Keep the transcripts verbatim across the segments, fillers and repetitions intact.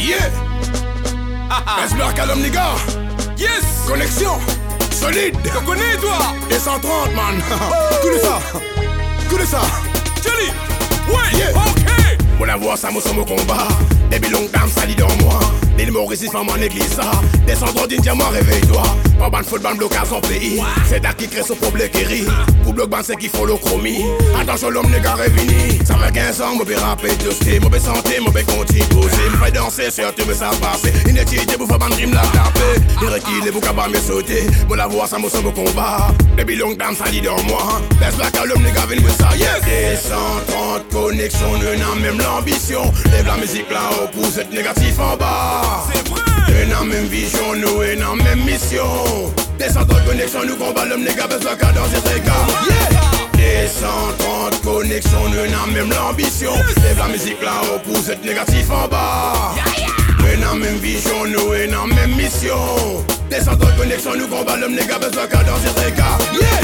Yeah. Esbler Calum les gars. Yes. Connexion solide. Tu connais toi? Des cent trente man. Coulez ça. Coulez ça. Jelly. Ouais. Yeah. Ok. Mon la voix ça me semble au combat. Des bilons d'âme salis dans moi. Des Mauricis femme en église ça. Descendant d'un diamant réveille-toi. Pas ban football blocage en pays. C'est là qui crée ce problème qui rit. Pour bloc ban c'est qu'il faut le chromie. Attention l'homme n'est qu'à révini. Ça fait quinze ans, mon père rappelle tout ce mon santé, mon bec continue poser. Me fait danser, surtout me ça passer. Inutile pour faire ban dream la taper. Il requille pour qu'à me sauter. Mon la voix ça me semble au combat. Des bilons d'âme salis dans moi. Laisse la calme n'est qu'à venir ça. Yes. Des cent trente connexions, nous n'avons même l'ambition. Lève la musique là haut pour cette négatif en bas. C'est vrai. Nous n'avons même vision, nous et n'avons même mission. Des cent trente connexions, nous combattons l'homme, les gars, besoin qu'à dans cet écart. Des cent trente connexions, nous n'avons même l'ambition. Lève la musique là haut pour cette négatif en bas. Nous n'avons même vision, nous et n'avons même mission. Des cent trente connexions, nous combattons l'homme, les gars, besoin qu'à dans cet écart.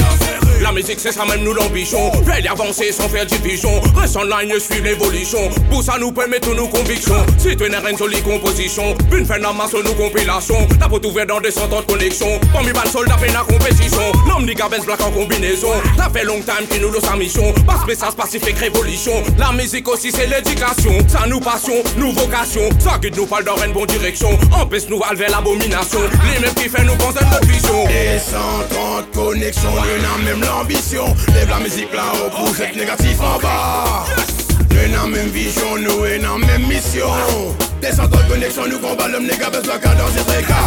La musique c'est ça même nous l'ambition. Fait d'avancer sans faire division. Reste en ligne et suivre l'évolution. Pour ça nous permet toutes nos convictions. Si tu n'es rien solide composition. Une fin d'amasse nos compilations. La porte ouverte dans des centaines de connexions. Parmi ban soldat fait la compétition. L'homme dit Gabens Black en combinaison. Ça fait long time qui nous le sa mission. Passe message pacifique révolution. La musique aussi c'est l'éducation. Ça nous passion, nous vocation. Ça guide nous parle dans une bonne direction. Empêche nous vers l'abomination. Les mêmes qui fait nous penser notre vision. Des cent trente connexions, nous n'avons même l'ambition. Lève la musique là haut pour cette négatif en bas. Nous n'avons même vision, nous et n'avons même mission. Des cent trente connexions, nous combattons l'homme, les gars, besoin qu'à dans cet écart.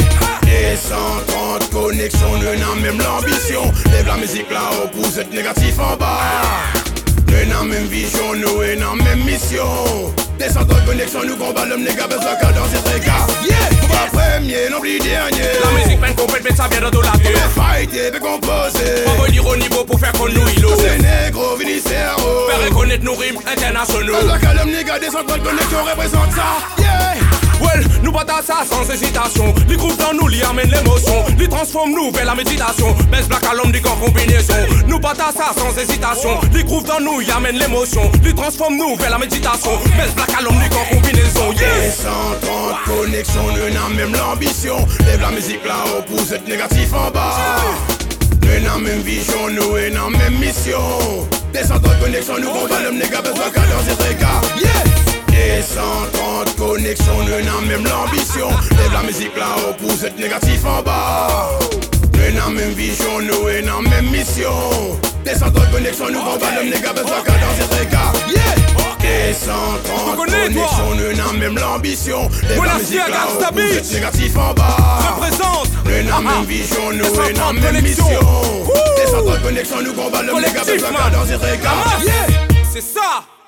Des cent trente connexions, nous n'avons même l'ambition. Lève la musique là haut pour cette négatif en bas. Nous n'avons même vision, nous et n'avons même mission. Des cent trente connexions, nous combattons l'homme, les gars, besoin qu'à dans cet écart. Pas premier, non plus dernier. La musique peine complète, mais ça vient de la terre. On va fighter, mais composer. On va dire au niveau pour faire qu'on nous ilo. C'est négro, vini cerveau. Faire reconnaître nos rimes internationaux. La calme, les gars, des cent trente connexions représente ça. Yeah. Well, nous battons ça sans hésitation. Les groupes dans nous, les amènent l'émotion. Les transforment nous vers la méditation. Best Black à l'homme, des gants combinaison. Nous battons ça sans hésitation. Les groupes dans nous, y amènent l'émotion. Les transforment nous vers la méditation. Best Black à l'homme, des gants combinaison. Des cent trente connexions, nous n'avons même l'ambition. Lève la musique là haut pour cette négatif en bas. Nous n'avons même vision, nous et n'avons même mission. Des cent trente connexions, nous combattons l'homme, les gars, besoin qu'à dans cet écart. Des cent trente connexions, nous n'avons même l'ambition. Lève la musique là haut pour cette négatif en bas. Nous n'avons même vision, nous et n'avons même mission. Des cent trente connexions, nous combattons l'homme, les gars, besoin qu'à dans cet écart. Des cent trente connexions, nous n'avons même l'ambition. Lève la musique là haut pour cette négatif en bas. Représente. Nous n'avons même vision, nous et n'avons même mission. Des cent trente connexions, nous combattons l'homme, les gars, besoin qu'à dans cet écart. C'est ça.